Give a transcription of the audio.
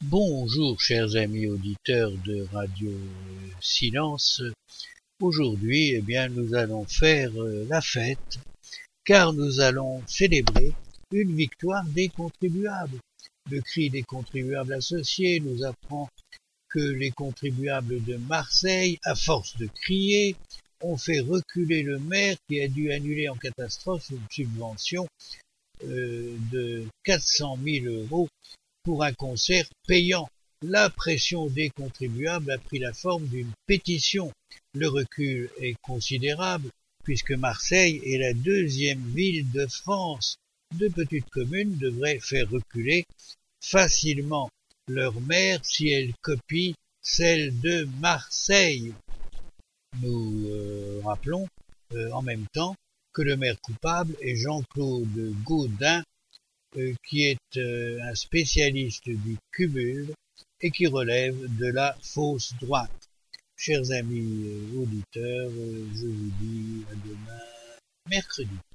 Bonjour chers amis auditeurs de Radio Silence. Aujourd'hui, nous allons faire la fête car nous allons célébrer une victoire des contribuables. Le cri des contribuables associés nous apprend que les contribuables de Marseille, à force de crier, ont fait reculer le maire qui a dû annuler en catastrophe une subvention de 400 000 € pour un concert payant. La pression des contribuables a pris la forme d'une pétition. Le recul est considérable puisque Marseille est la deuxième ville de France. De petites communes devraient faire reculer facilement leur maire si elles copient celle de Marseille. Nous rappelons en même temps que le maire coupable est Jean-Claude Gaudin, qui est un spécialiste du cumul et qui relève de la fausse droite. Chers amis auditeurs, je vous dis à demain, mercredi.